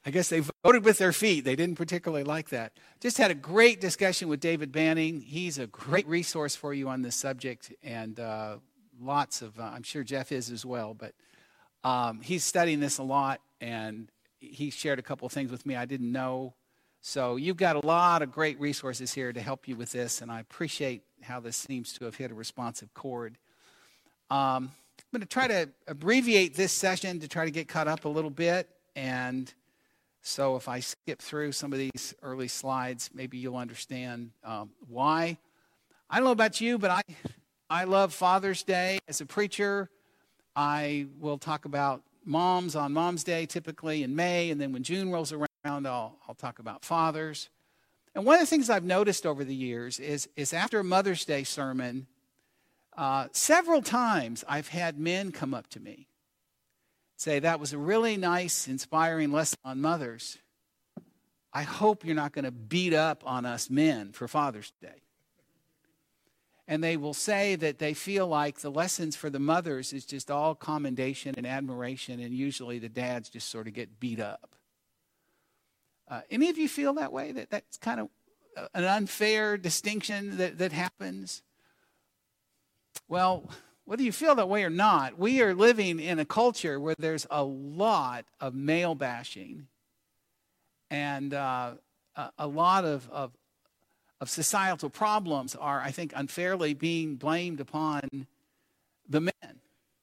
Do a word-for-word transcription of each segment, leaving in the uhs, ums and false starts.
I guess they voted with their feet. They didn't particularly like that. Just had a great discussion with David Banning. He's a great resource for you on this subject, and uh, lots of, uh, I'm sure Jeff is as well, but um, he's studying this a lot, and he shared a couple of things with me I didn't know. So you've got a lot of great resources here to help you with this, and I appreciate how this seems to have hit a responsive chord. Um, I'm going to try to abbreviate this session to try to get caught up a little bit, and so if I skip through some of these early slides, maybe you'll understand um, why. I don't know about you, but I, I love Father's Day. As a preacher, I will talk about moms on Mom's Day, typically in May, and then when June rolls around, I'll, I'll talk about fathers. And one of the things I've noticed over the years is, is after a Mother's Day sermon, uh, several times I've had men come up to me, say, that was a really nice, inspiring lesson on mothers. I hope you're not going to beat up on us men for Father's Day. And they will say that they feel like the lessons for the mothers is just all commendation and admiration, and usually the dads just sort of get beat up. Uh, any of you feel that way, that that's kind of an unfair distinction that, that happens? Well, whether you feel that way or not, we are living in a culture where there's a lot of male bashing and uh, a, a lot of, of, of societal problems are, I think, unfairly being blamed upon the men.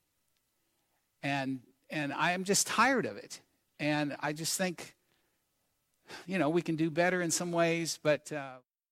And, and I am just tired of it. And I just think, you know, we can do better in some ways, but uh,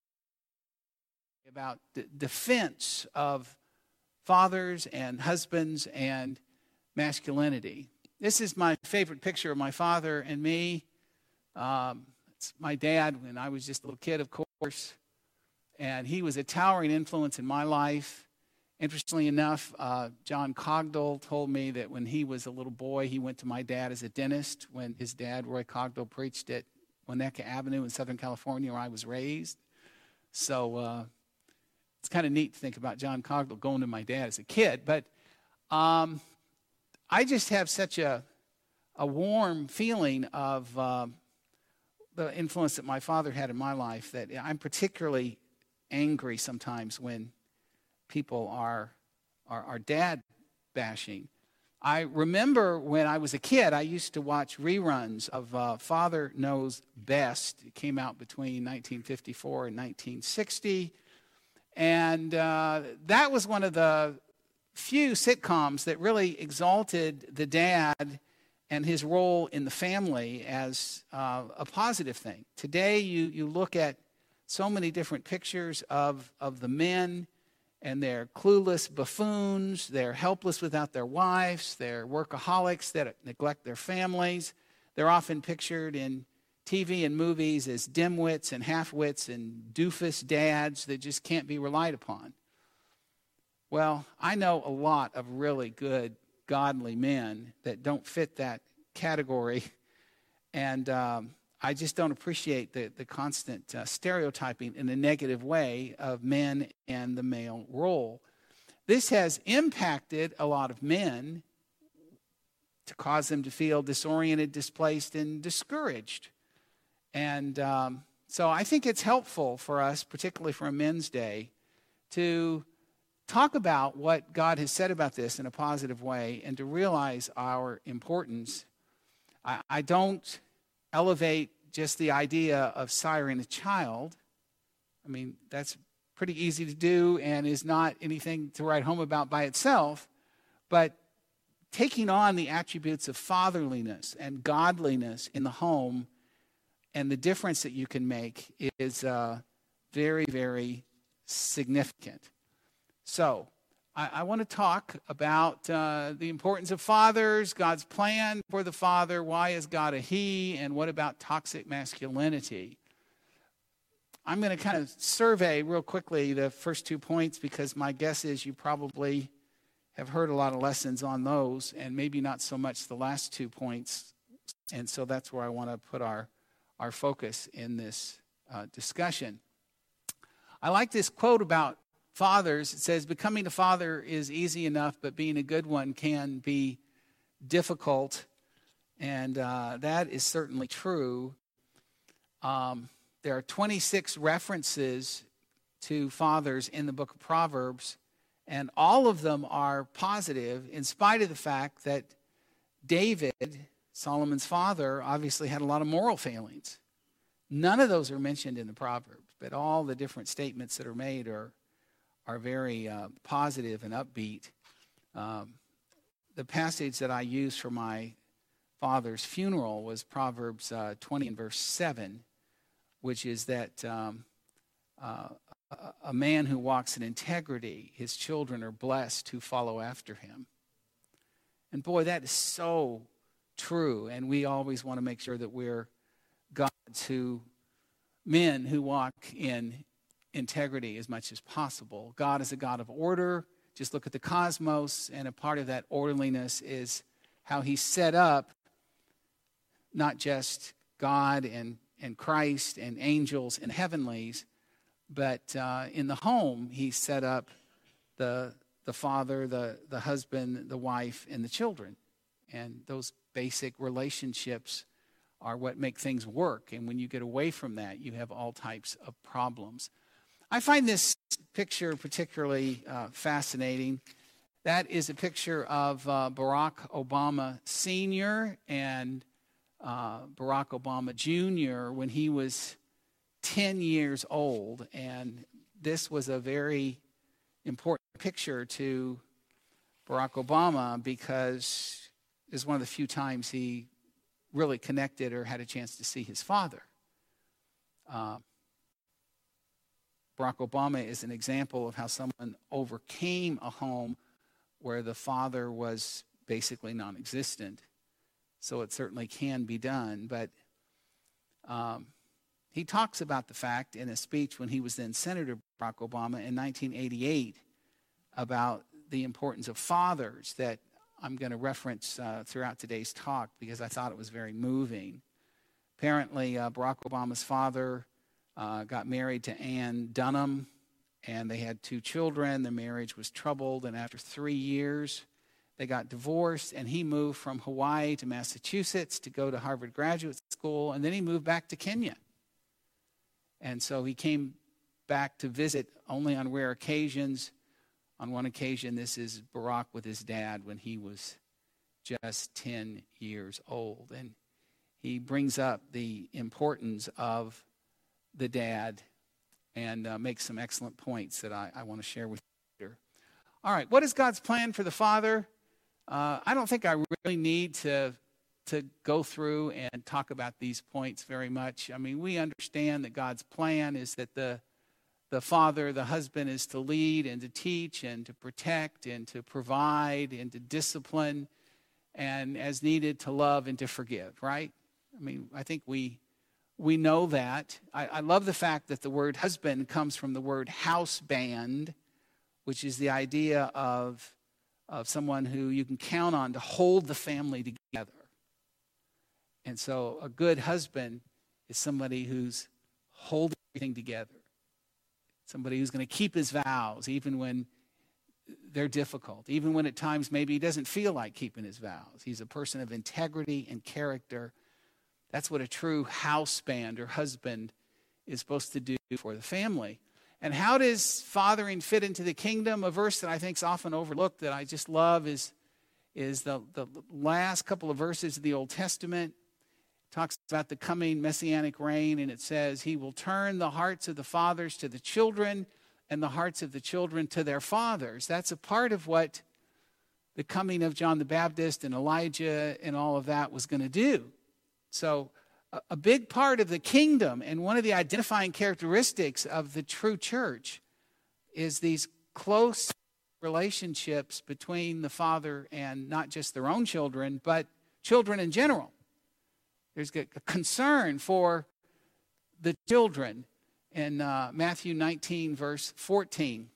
about the defense of fathers and husbands and masculinity. This is my favorite picture of my father and me. Um, it's my dad when I was just a little kid, of course. And he was a towering influence in my life. Interestingly enough, uh, John Cogdell told me that when he was a little boy, he went to my dad as a dentist when his dad, Roy Cogdell, preached at Winnetka Avenue in Southern California, where I was raised. So uh, it's kind of neat to think about John Cogdell going to my dad as a kid. But um, I just have such a, a warm feeling of uh, the influence that my father had in my life that I'm particularly angry sometimes when people are, are, are dad bashing. I remember when I was a kid, I used to watch reruns of uh, Father Knows Best. It came out between nineteen fifty-four and nineteen sixty. And uh, that was one of the few sitcoms that really exalted the dad and his role in the family as uh, a positive thing. Today, you, you look at so many different pictures of, of the men, and they're clueless buffoons, they're helpless without their wives, they're workaholics that neglect their families. They're often pictured in T V and movies as dimwits and half-wits and doofus dads that just can't be relied upon. Well, I know a lot of really good, godly men that don't fit that category, and um, I just don't appreciate the, the constant uh, stereotyping in a negative way of men and the male role. This has impacted a lot of men to cause them to feel disoriented, displaced, and discouraged. And um, so I think it's helpful for us, particularly for a Men's Day, to talk about what God has said about this in a positive way and to realize our importance. I, I don't elevate just the idea of siring a child. I mean, that's pretty easy to do and is not anything to write home about by itself. But taking on the attributes of fatherliness and godliness in the home and the difference that you can make is uh, very, very significant. So I, I want to talk about uh, the importance of fathers, God's plan for the father, why is God a he, and what about toxic masculinity. I'm going to kind of survey real quickly the first two points because my guess is you probably have heard a lot of lessons on those and maybe not so much the last two points. And so that's where I want to put our, our focus in this uh, discussion. I like this quote about fathers. It says, becoming a father is easy enough, but being a good one can be difficult. And uh, that is certainly true. Um, there are twenty-six references to fathers in the book of Proverbs, and all of them are positive in spite of the fact that David, Solomon's father, obviously had a lot of moral failings. None of those are mentioned in the Proverbs, but all the different statements that are made are, are very uh, positive and upbeat. Um, the passage that I used for my father's funeral was Proverbs uh, twenty and verse seven, which is that um, uh, a man who walks in integrity, his children are blessed who follow after him. And boy, that is so true. And we always want to make sure that we're gods who, men who walk in integrity as much as possible. God is a God of order. Just look at the cosmos, and a part of that orderliness is how he set up not just God and, and Christ and angels and heavenlies, but uh, in the home, he set up the the father, the, the husband, the wife, and the children. And those basic relationships are what make things work. And when you get away from that, you have all types of problems. I find this picture particularly uh, fascinating. That is a picture of uh, Barack Obama Senior and uh, Barack Obama Junior when he was ten years old. And this was a very important picture to Barack Obama because it was one of the few times he really connected or had a chance to see his father. Uh, Barack Obama is an example of how someone overcame a home where the father was basically non-existent. So it certainly can be done. But um, he talks about the fact in a speech when he was then Senator Barack Obama in nineteen eighty-eight about the importance of fathers that I'm going to reference uh, throughout today's talk because I thought it was very moving. Apparently, uh, Barack Obama's father uh, got married to Ann Dunham, and they had two children. The marriage was troubled, and after three years, they got divorced, and he moved from Hawaii to Massachusetts to go to Harvard Graduate School, and then he moved back to Kenya. And so he came back to visit only on rare occasions. On one occasion, this is Barack with his dad when he was just ten years old. And he brings up the importance of the dad and uh, makes some excellent points that I, I want to share with you later. All right, what is God's plan for the father? Uh, I don't think I really need to, to go through and talk about these points very much. I mean, we understand that God's plan is that the The father, the husband, is to lead and to teach and to protect and to provide and to discipline and, as needed, to love and to forgive, right? I mean, I think we we know that. I, I love the fact that the word husband comes from the word house band, which is the idea of, of someone who you can count on to hold the family together. And so a good husband is somebody who's holding everything together. Somebody who's going to keep his vows even when they're difficult, even when at times maybe he doesn't feel like keeping his vows. He's a person of integrity and character. That's what a true house band or husband is supposed to do for the family. And how does fathering fit into the kingdom? A verse that I think is often overlooked that I just love is, is the, the last couple of verses of the Old Testament. Talks about the coming messianic reign, and it says, he will turn the hearts of the fathers to the children and the hearts of the children to their fathers. That's a part of what the coming of John the Baptist and Elijah and all of that was going to do. So a, a big part of the kingdom and one of the identifying characteristics of the true church is these close relationships between the father and not just their own children, but children in general. There's a concern for the children. In uh, Matthew nineteen, verse fourteen,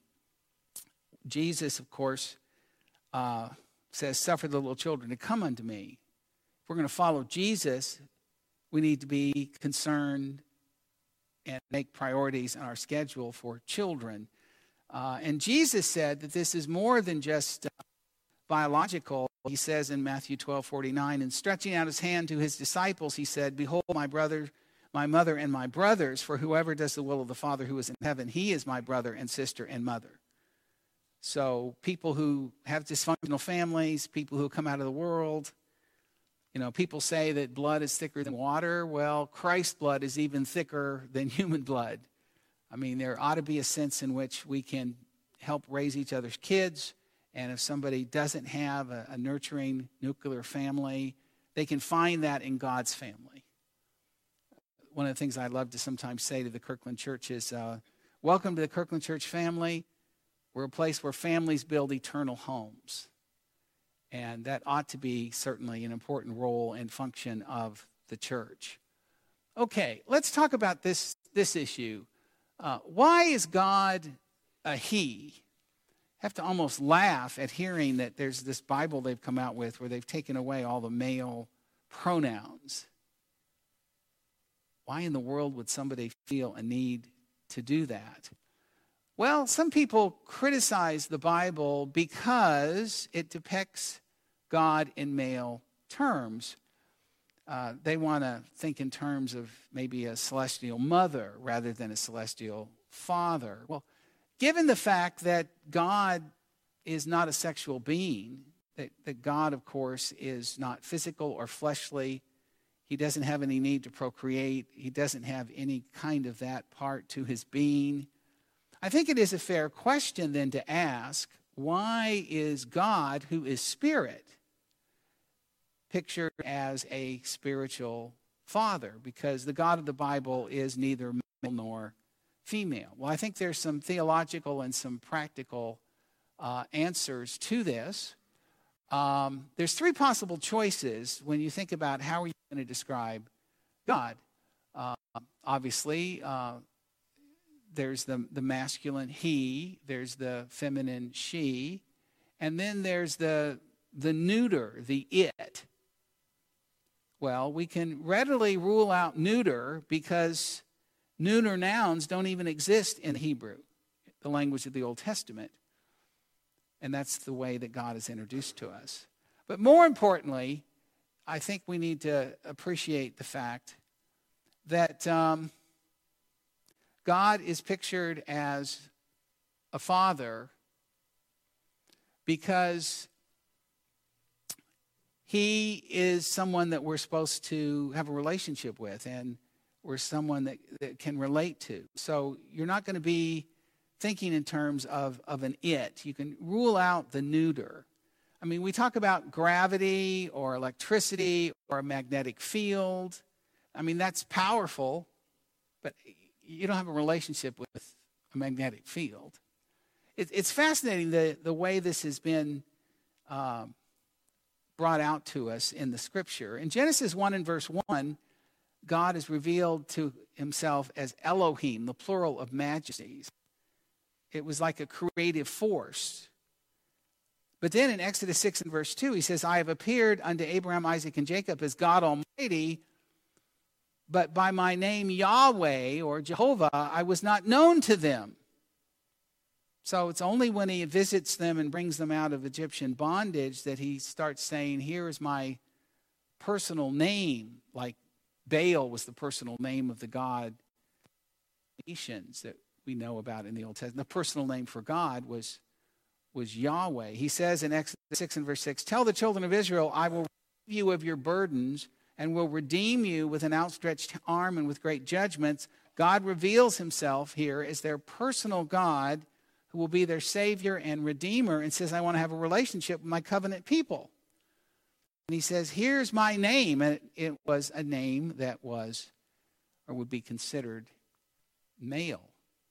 Jesus, of course, uh, says, suffer the little children to come unto me. If we're going to follow Jesus, we need to be concerned and make priorities on our schedule for children. Uh, and Jesus said that this is more than just uh, biological. He says in Matthew twelve forty-nine, and stretching out his hand to his disciples, he said, behold, my brother, my mother, and my brothers, for whoever does the will of the Father who is in heaven, he is my brother and sister and mother. So people who have dysfunctional families, people who come out of the world, you know, people say that blood is thicker than water. Well, Christ's blood is even thicker than human blood. I mean, there ought to be a sense in which we can help raise each other's kids. And if somebody doesn't have a, a nurturing nuclear family, they can find that in God's family. One of the things I love to sometimes say to the Kirkland Church is, uh, welcome to the Kirkland Church family. We're a place where families build eternal homes. And that ought to be certainly an important role and function of the church. Okay, let's talk about this, this issue. Uh, why is God a he? I have to almost laugh at hearing that there's this Bible they've come out with where they've taken away all the male pronouns. Why in the world would somebody feel a need to do that? Well, some people criticize the Bible because it depicts God in male terms. Uh, they want to think in terms of maybe a celestial mother rather than a celestial father. Well, given the fact that God is not a sexual being, that, that God, of course, is not physical or fleshly, he doesn't have any need to procreate, he doesn't have any kind of that part to his being, I think it is a fair question then to ask, why is God, who is spirit, pictured as a spiritual father? Because the God of the Bible is neither male nor female. Well, I think there's some theological and some practical uh, answers to this. Um, there's three possible choices when you think about how are you going to describe God. Uh, obviously, uh, there's the, the masculine he, there's the feminine she, and then there's the, the neuter, the it. Well, we can readily rule out neuter because neuter nouns don't even exist in Hebrew, the language of the Old Testament. And that's the way that God is introduced to us. But more importantly, I think we need to appreciate the fact that um, God is pictured as a father because he is someone that we're supposed to have a relationship with, and we're someone that, that can relate to. So you're not going to be thinking in terms of, of an it. You can rule out the neuter. I mean, we talk about gravity or electricity or a magnetic field. I mean, that's powerful, but you don't have a relationship with a magnetic field. It, it's fascinating the, the way this has been um, brought out to us in the Scripture. In Genesis one and verse one, God is revealed to himself as Elohim, the plural of majesties. It was like a creative force. But then in Exodus six and verse two, he says, I have appeared unto Abraham, Isaac, and Jacob as God Almighty, but by my name Yahweh or Jehovah, I was not known to them. So it's only when he visits them and brings them out of Egyptian bondage that he starts saying, here is my personal name, like Baal was the personal name of the god nations that we know about in the Old Testament. The personal name for God was, was Yahweh. He says in Exodus six and verse six, tell the children of Israel, I will relieve you of your burdens and will redeem you with an outstretched arm and with great judgments. God reveals himself here as their personal God who will be their Savior and Redeemer, and says, I want to have a relationship with my covenant people. And he says, here's my name. And it, it was a name that was or would be considered male.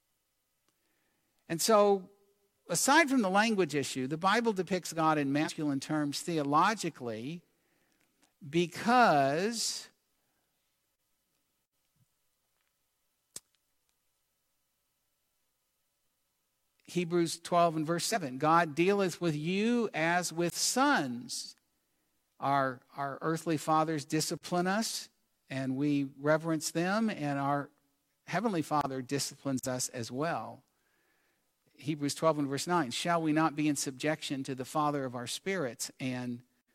And so, aside from the language issue, the Bible depicts God in masculine terms theologically because Hebrews twelve and verse seven, God dealeth with you as with sons. Our, our earthly fathers discipline us, and we reverence them, and our heavenly Father disciplines us as well. Hebrews twelve and verse nine, shall we not be in subjection to the Father of our spirits and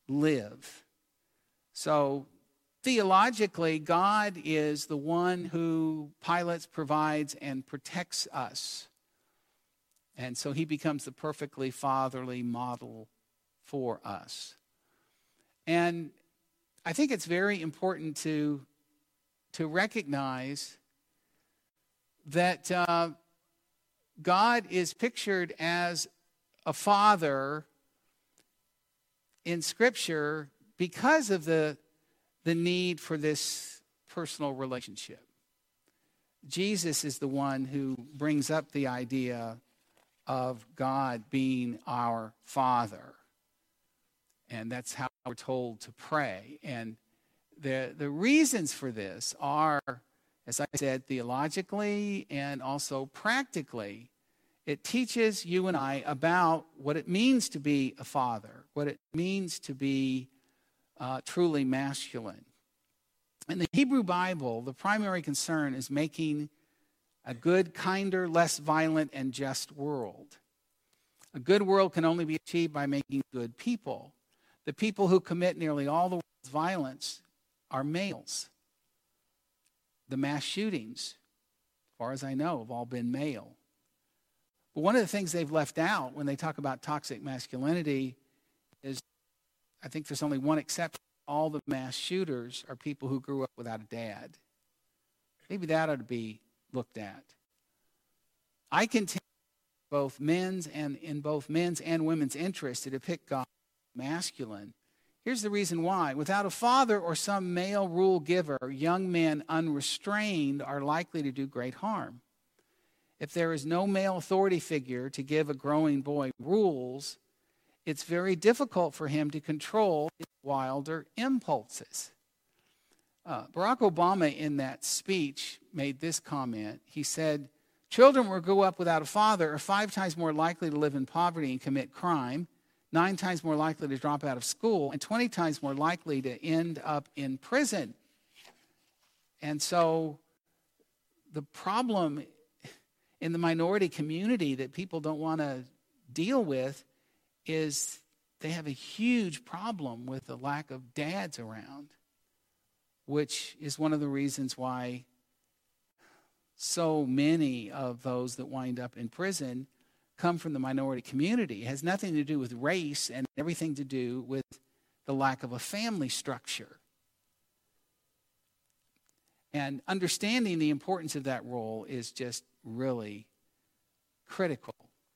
live. So theologically, God is the one who pilots, provides, and protects us. And so he becomes the perfectly fatherly model for us. And I think it's very important to, to recognize that uh, God is pictured as a father in Scripture because of the, the need for this personal relationship. Jesus is the one who brings up the idea of God being our Father. And that's how we're told to pray. And the, the reasons for this are, as I said, theologically and also practically. It teaches you and I about what it means to be a father, what it means to be uh, truly masculine. In the Hebrew Bible, the primary concern is making a good, kinder, less violent, and just world. A good world can only be achieved by making good people. The people who commit nearly all the world's violence are males. The mass shootings, as far as I know, have all been male. But one of the things they've left out when they talk about toxic masculinity is, I think there's only one exception. All the mass shooters are people who grew up without a dad. Maybe that ought to be looked at. I continue both men's and in both men's and women's interest to depict God as masculine. Here's the reason why. Without a father or some male rule giver, young men unrestrained are likely to do great harm. If there is no male authority figure to give a growing boy rules, it's very difficult for him to control his wilder impulses. Uh, Barack Obama, in that speech, made this comment. He said, children who grow up without a father are five times more likely to live in poverty and commit crime, nine times more likely to drop out of school, and twenty times more likely to end up in prison. And so the problem in the minority community that people don't want to deal with is they have a huge problem with the lack of dads around, which is one of the reasons why so many of those that wind up in prison come from the minority community. It has nothing to do with race and everything to do with the lack of a family structure. And understanding the importance of that role is just really critical.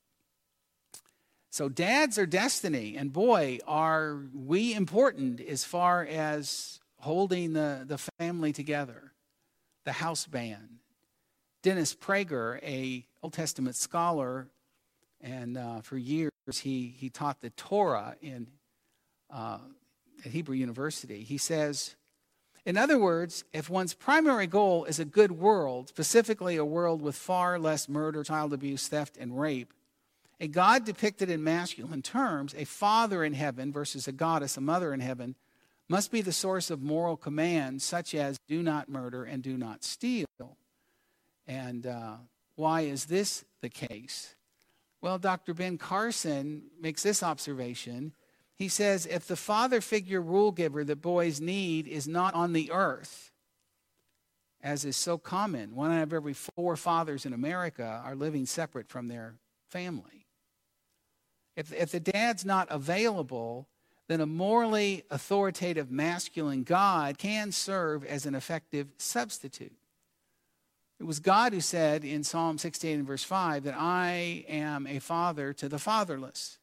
So dads are destiny, and boy, are we important as far as holding the, the family together. The house band. Dennis Prager, a Old Testament scholar, and uh, for years he, he taught the Torah in uh, at Hebrew University. He says, in other words, if one's primary goal is a good world, specifically a world with far less murder, child abuse, theft, and rape, a God depicted in masculine terms, a father in heaven versus a goddess, a mother in heaven, must be the source of moral commands such as do not murder and do not steal. And uh, why is this the case? Well, Doctor Ben Carson makes this observation. He says, if the father figure rule giver that boys need is not on the earth, as is so common, one out of every four fathers in America are living separate from their family. If, if the dad's not available, then a morally authoritative masculine God can serve as an effective substitute. It was God who said in Psalm sixty-eight and verse five that I am a father to the fatherless.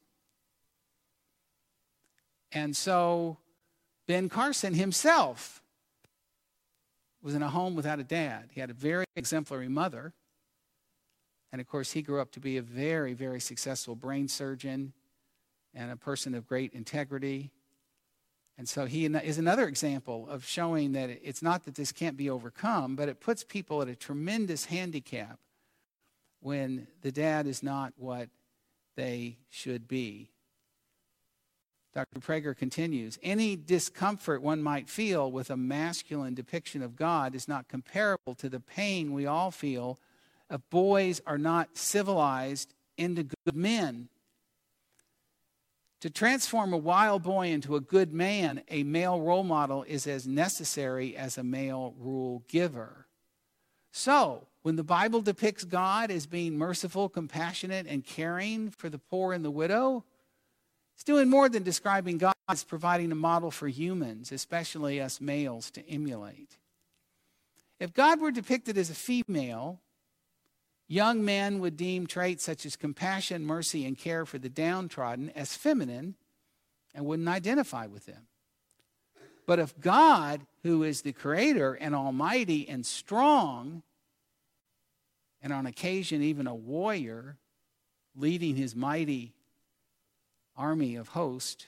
And so Ben Carson himself was in a home without a dad. He had a very exemplary mother. And of course, he grew up to be a very, very successful brain surgeon and a person of great integrity. And so he is another example of showing that it's not that this can't be overcome, but it puts people at a tremendous handicap when the dad is not what they should be. Doctor Prager continues, any discomfort one might feel with a masculine depiction of God is not comparable to the pain we all feel if boys are not civilized into good men. To transform a wild boy into a good man, a male role model is as necessary as a male rule giver. So, when the Bible depicts God as being merciful, compassionate, and caring for the poor and the widow, it's doing more than describing God as providing a model for humans, especially us males, to emulate. If God were depicted as a female, young men would deem traits such as compassion, mercy, and care for the downtrodden as feminine and wouldn't identify with them. But if God, who is the creator and almighty and strong, and on occasion even a warrior leading his mighty army of hosts,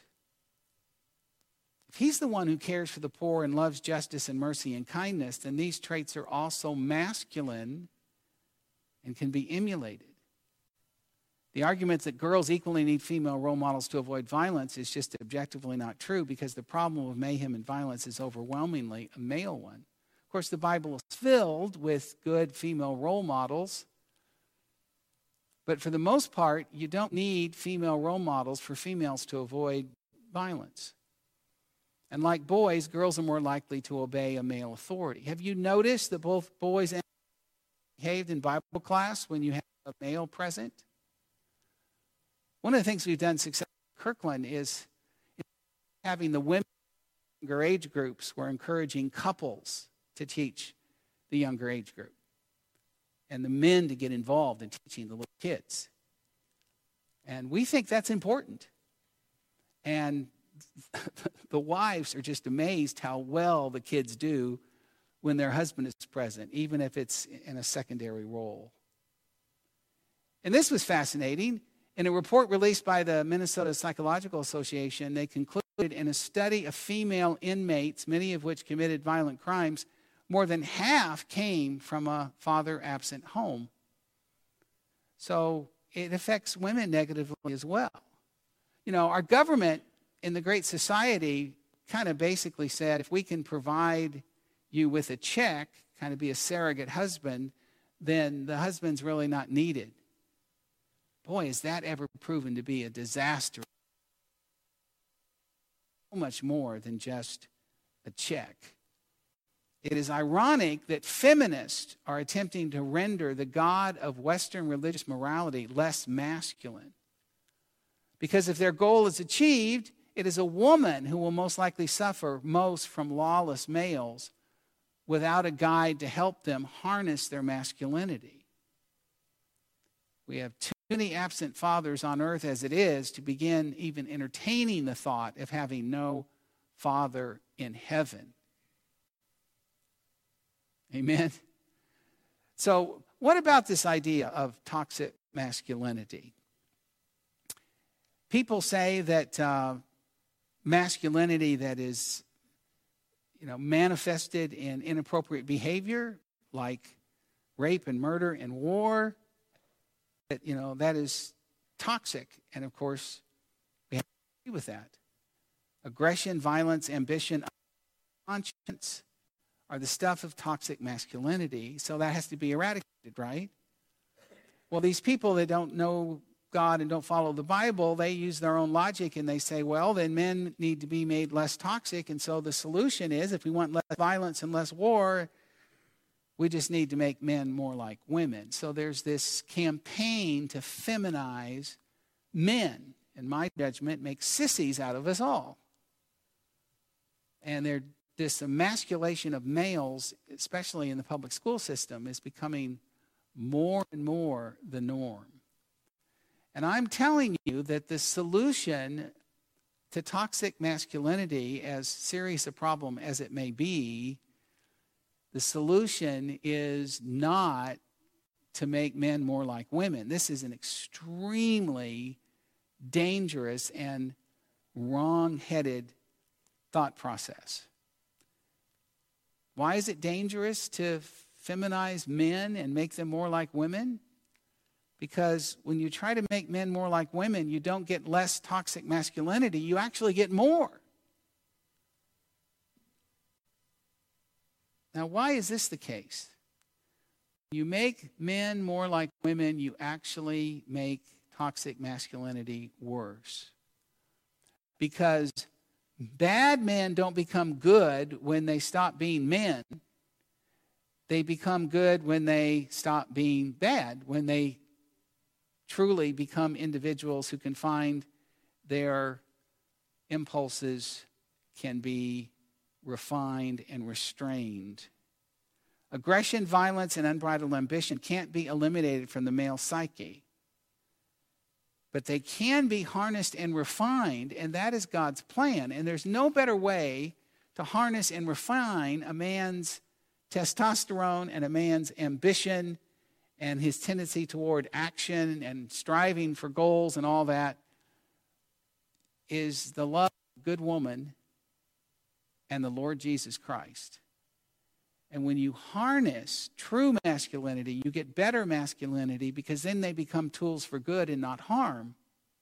if he's the one who cares for the poor and loves justice and mercy and kindness, then these traits are also masculine and can be emulated. The argument that girls equally need female role models to avoid violence is just objectively not true, because the problem of mayhem and violence is overwhelmingly a male one. Of course, the Bible is filled with good female role models, but for the most part, you don't need female role models for females to avoid violence. And like boys, girls are more likely to obey a male authority. Have you noticed that both boys and behaved in Bible class when you have a male present? One of the things we've done successfully at Kirkland is having the women in younger age groups, we're encouraging couples to teach the younger age group and the men to get involved in teaching the little kids. And we think that's important. And the wives are just amazed how well the kids do when their husband is present, even if it's in a secondary role. And this was fascinating. In a report released by the Minnesota Psychological Association, they concluded in a study of female inmates, many of which committed violent crimes, more than half came from a father-absent home. So it affects women negatively as well. You know, our government in the Great Society kind of basically said, if we can provide you with a check, kind of be a surrogate husband, then the husband's really not needed. Boy, is that ever proven to be a disaster. So much more than just a check. It is ironic that feminists are attempting to render the God of Western religious morality less masculine. Because if their goal is achieved, it is a woman who will most likely suffer most from lawless males without a guide to help them harness their masculinity. We have too many absent fathers on earth as it is to begin even entertaining the thought of having no father in heaven. Amen? So what about this idea of toxic masculinity? People say that uh, masculinity that is, you know, manifested in inappropriate behavior, like rape and murder and war, that, you know, that is toxic. And of course, we have to agree with that. Aggression, violence, ambition, conscience are the stuff of toxic masculinity, so that has to be eradicated, right? Well, these people that don't know God and don't follow the Bible, they use their own logic and they say, well, then men need to be made less toxic, and so the solution is, if we want less violence and less war, we just need to make men more like women. So there's this campaign to feminize men, in my judgment, make sissies out of us all. And they're this emasculation of males, especially in the public school system, is becoming more and more the norm. And I'm telling you that the solution to toxic masculinity, as serious a problem as it may be, the solution is not to make men more like women. This is an extremely dangerous and wrong-headed thought process. Why is it dangerous to feminize men and make them more like women? Because when you try to make men more like women, you don't get less toxic masculinity, you actually get more. Now, why is this the case? You make men more like women, you actually make toxic masculinity worse. because bad men don't become good when they stop being men. They become good when they stop being bad, when they truly become individuals who can find their impulses can be refined and restrained. Aggression, violence, and unbridled ambition can't be eliminated from the male psyche. But they can be harnessed and refined, and that is God's plan. And there's no better way to harness and refine a man's testosterone and a man's ambition and his tendency toward action and striving for goals and all that is the love of a good woman and the Lord Jesus Christ. And when you harness true masculinity, you get better masculinity because then they become tools for good and not harm.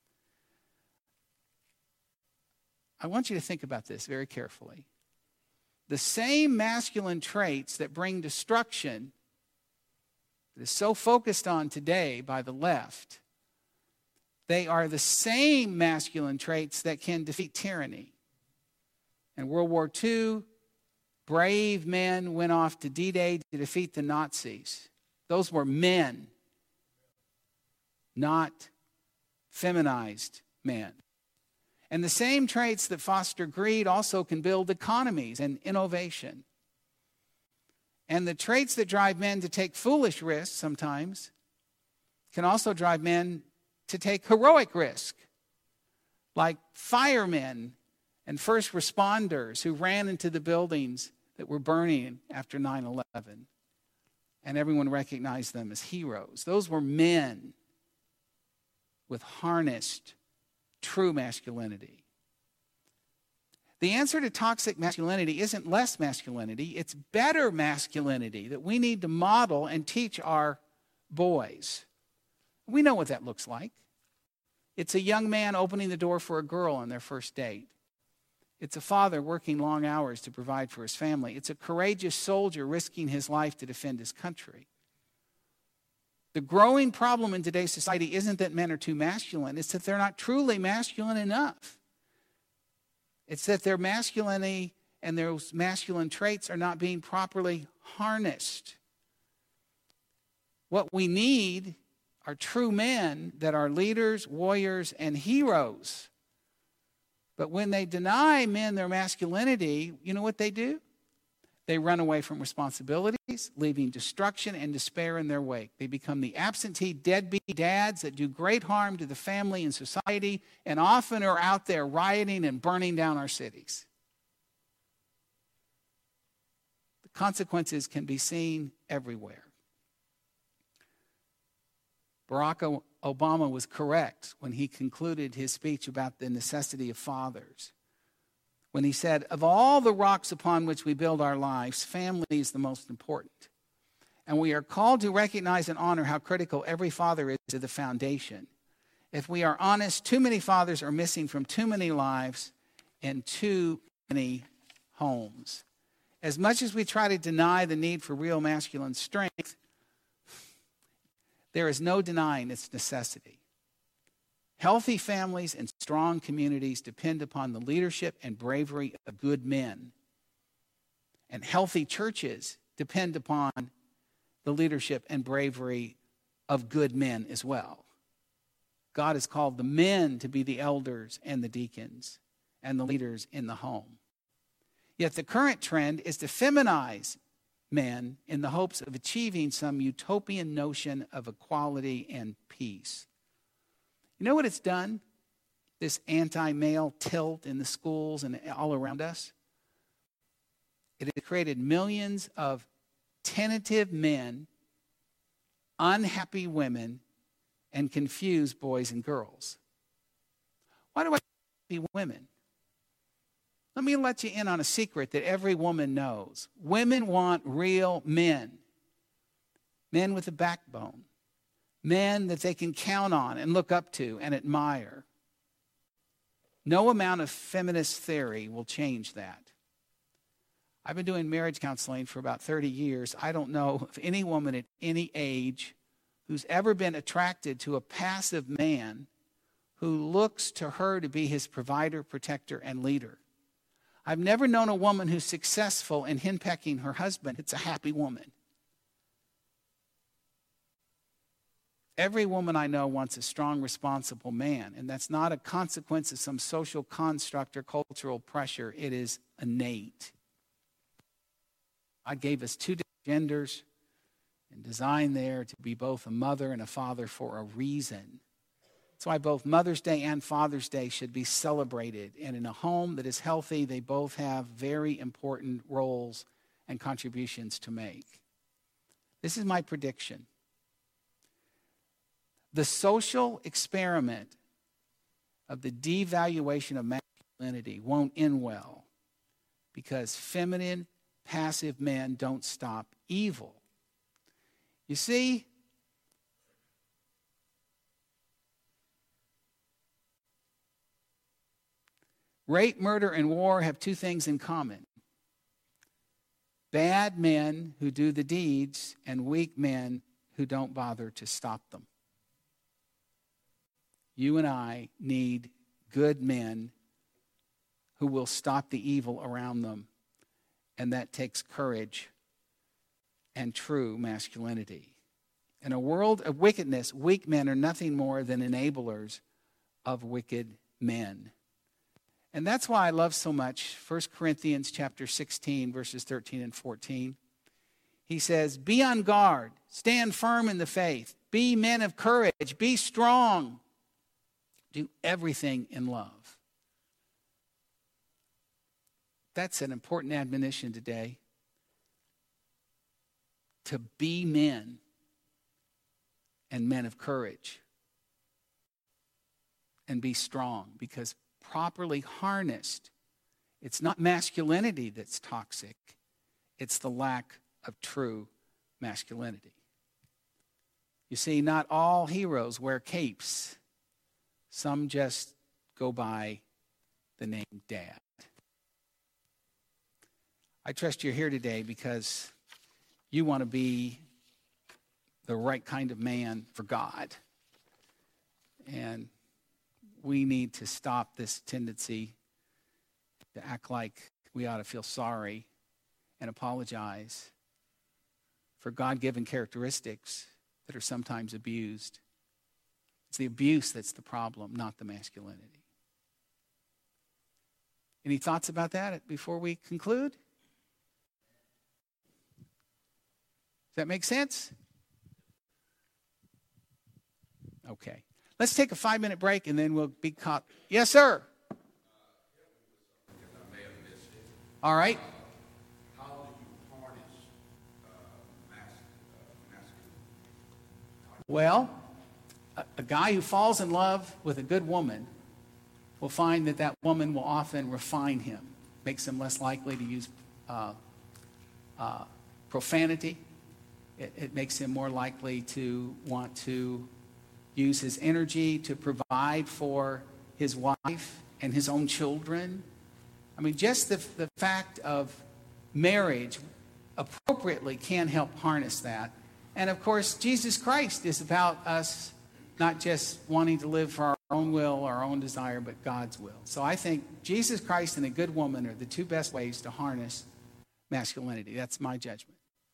I want you to think about this very carefully. The same masculine traits that bring destruction that is so focused on today by the left, they are the same masculine traits that can defeat tyranny. In World War Two, brave men went off to D-Day to defeat the Nazis. Those were men, not feminized men. And the same traits that foster greed also can build economies and innovation. And the traits that drive men to take foolish risks sometimes can also drive men to take heroic risk, like firemen and first responders who ran into the buildings that were burning after nine eleven. And everyone recognized them as heroes. Those were men with harnessed true masculinity. The answer to toxic masculinity isn't less masculinity, it's better masculinity that we need to model and teach our boys. We know what that looks like. It's a young man opening the door for a girl on their first date. It's a father working long hours to provide for his family. It's a courageous soldier risking his life to defend his country. The growing problem in today's society isn't that men are too masculine. It's that they're not truly masculine enough. It's that their masculinity and those masculine traits are not being properly harnessed. What we need are true men that are leaders, warriors, and heroes. But when they deny men their masculinity, you know what they do? They run away from responsibilities, leaving destruction and despair in their wake. They become the absentee, deadbeat dads that do great harm to the family and society and often are out there rioting and burning down our cities. The consequences can be seen everywhere. Barack Obama was correct when he concluded his speech about the necessity of fathers. When he said, of all the rocks upon which we build our lives, family is the most important. And we are called to recognize and honor how critical every father is to the foundation. If we are honest, too many fathers are missing from too many lives and too many homes. As much as we try to deny the need for real masculine strength, there is no denying its necessity. Healthy families and strong communities depend upon the leadership and bravery of good men. And healthy churches depend upon the leadership and bravery of good men as well. God has called the men to be the elders and the deacons and the leaders in the home. Yet the current trend is to feminize men in the hopes of achieving some utopian notion of equality and peace. You know what it's done? This anti-male tilt in the schools and all around us? It has created millions of tentative men, unhappy women, and confused boys and girls. Why do I be women? Let me let you in on a secret that every woman knows. Women want real men. Men with a backbone. Men that they can count on and look up to and admire. No amount of feminist theory will change that. I've been doing marriage counseling for about thirty years. I don't know of any woman at any age who's ever been attracted to a passive man who looks to her to be his provider, protector, and leader. I've never known a woman who's successful in henpecking her husband. It's a happy woman. Every woman I know wants a strong, responsible man, and that's not a consequence of some social construct or cultural pressure. It is innate. God gave us two different genders and designed there to be both a mother and a father for a reason. That's why both Mother's Day and Father's Day should be celebrated. And in a home that is healthy, they both have very important roles and contributions to make. This is my prediction. The social experiment of the devaluation of masculinity won't end well because feminine, passive men don't stop evil. You see, rape, murder, and war have two things in common. Bad men who do the deeds and weak men who don't bother to stop them. You and I need good men who will stop the evil around them, and that takes courage and true masculinity. In a world of wickedness, weak men are nothing more than enablers of wicked men. And that's why I love so much First Corinthians chapter sixteen, verses thirteen and fourteen. He says, be on guard, stand firm in the faith, be men of courage, be strong, do everything in love. That's an important admonition today. To be men and men of courage and be strong, because properly harnessed, it's not masculinity that's toxic, it's the lack of true masculinity. You see, not all heroes wear capes. Some just go by the name Dad. I trust you're here today because you want to be the right kind of man for God. And we need to stop this tendency to act like we ought to feel sorry and apologize for God-given characteristics that are sometimes abused. It's the abuse that's the problem, not the masculinity. Any thoughts about that before we conclude? Does that make sense? Okay. Let's take a five-minute break, and then we'll be caught. Yes, sir. All right. How do you harness uh, masculinity? Well, a, a guy who falls in love with a good woman will find that that woman will often refine him, makes him less likely to use uh, uh, profanity. It, it makes him more likely to want to use his energy to provide for his wife and his own children. I mean, just the, the fact of marriage appropriately can help harness that. And of course, Jesus Christ is about us not just wanting to live for our own will, our own desire, but God's will. So I think Jesus Christ and a good woman are the two best ways to harness masculinity. That's my judgment.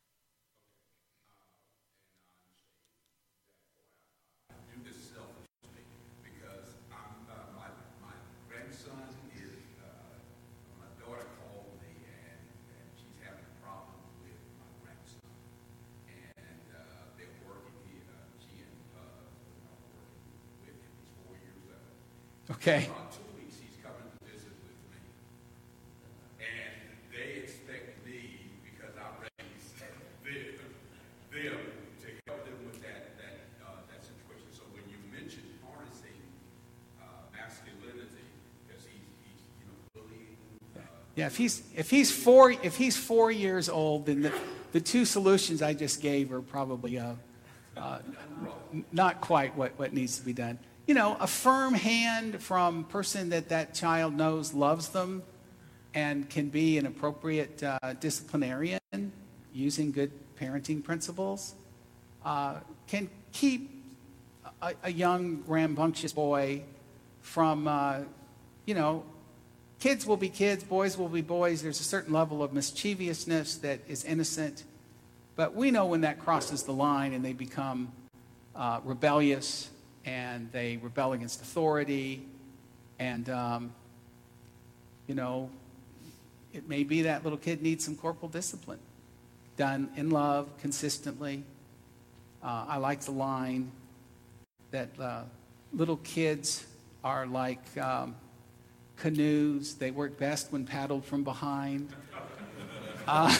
Okay. About two weeks he's coming to visit with me. And they expect me, because I raised them, them to help them with that that uh, that situation. So when you mention harnessing uh, masculinity, because he's he's you know bullying. Uh, yeah, if he's if he's four if he's four years old, then the, the two solutions I just gave are probably uh, uh, not quite what, what needs to be done. You know, a firm hand from a person that that child knows loves them and can be an appropriate uh, disciplinarian using good parenting principles uh, can keep a, a young, rambunctious boy from, uh, you know, kids will be kids, boys will be boys. There's a certain level of mischievousness that is innocent. But we know when that crosses the line and they become uh, rebellious and they rebel against authority. And, um, you know, it may be that little kid needs some corporal discipline done in love, consistently. Uh, I like the line that uh, little kids are like um, canoes. They work best when paddled from behind. Uh,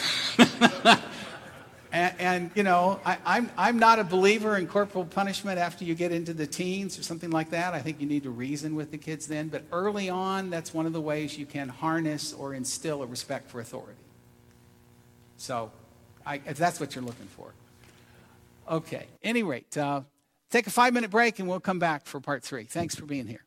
and, and, you know, I, I'm, I'm not a believer in corporal punishment after you get into the teens or something like that. I think you need to reason with the kids then. But early on, that's one of the ways you can harness or instill a respect for authority. So I, if that's what you're looking for. Okay. At any rate, uh, take a five-minute break, and we'll come back for part three. Thanks for being here.